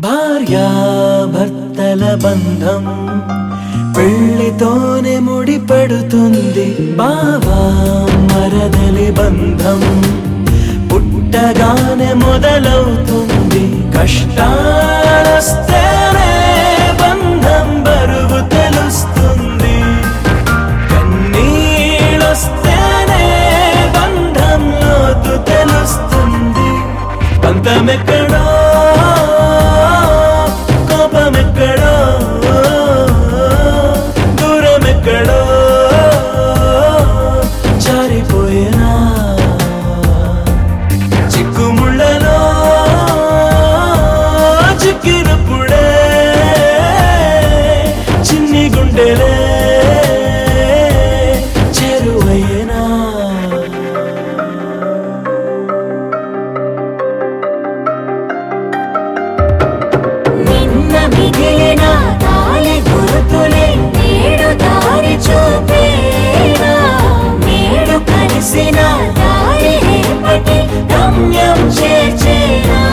భార్యాభర్తల బంధం పెళ్లితోనే ముడిపడుతుంది. బావా మరదలి బంధం పుట్టగానే మొదలవుతుంది. కష్టాలొస్తేనే బంధం బరువు తెలుస్తుంది. కన్నీళ్ళొస్తేనే బంధం లోతు తెలుస్తుంది. పంతమెక్కడో కోపమెక్కడో దూరమెక్కడో జారిపోయేనా చిక్కుముళ్ళలో చిక్కినప్పుడే చిన్ని గుండెలే చేరువయ్యేనా. మిగిలిన తాళి గుర్తులే నేడు దారి చూపేనా. నేడు కలిసిన దారి రేపటి గమ్యం చేర్చేనా.